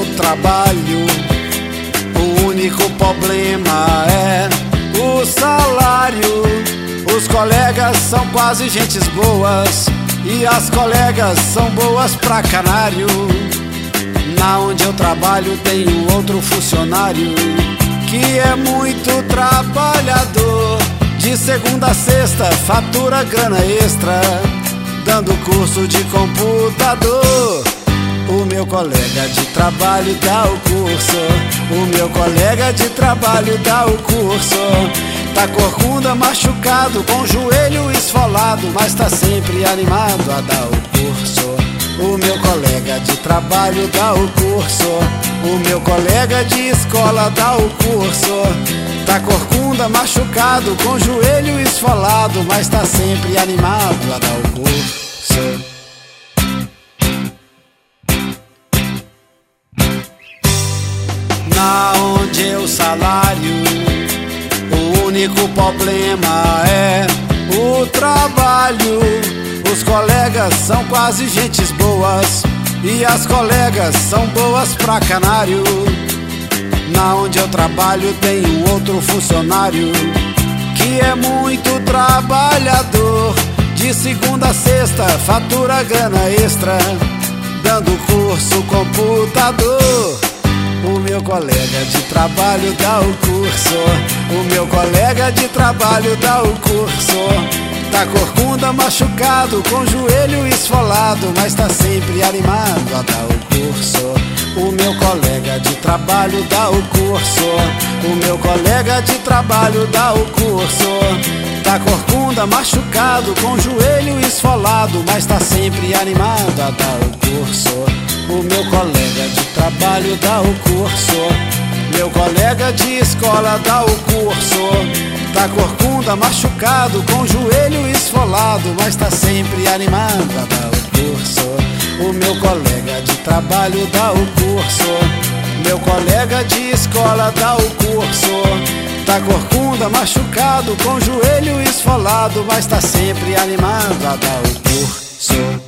trabalho, o único problema é o salário. Os colegas são quase gentes boas e as colegas são boas pra canário. Na onde eu trabalho tem um outro funcionário que é muito trabalhador. De segunda a sexta fatura grana extra, dando curso de computador. O meu colega de trabalho dá o curso, o meu colega de trabalho dá o curso. Tá corcunda, machucado, com o joelho esfolado, mas tá sempre animado a dar o curso. O meu colega de trabalho dá o curso, o meu colega de escola dá o curso. Tá corcunda, machucado, com o joelho esfolado, mas tá sempre animado a dar o curso. Na onde o salário, o único problema é o trabalho. Os colegas são quase gentes boas e as colegas são boas pra canário. Na onde eu trabalho tem um outro funcionário que é muito trabalhador. De segunda a sexta fatura grana extra, dando curso computador. O meu colega de trabalho dá o curso, o meu colega de trabalho dá o curso. Tá corcunda, machucado, com o joelho esfolado, mas tá sempre animado a dar o curso. O meu colega de trabalho dá o curso, o meu colega de trabalho dá o curso. Tá corcunda, machucado, com o joelho esfolado, mas tá sempre animado a dar o curso. O meu colega de trabalho dá o curso, meu colega de escola dá o curso. Tá corcunda, machucado, com o joelho esfolado, mas tá sempre animado a dar o curso. O meu colega de trabalho dá o curso, meu colega de escola dá o curso. Tá corcunda, machucado, com o joelho esfolado, mas tá sempre animado a dar o curso.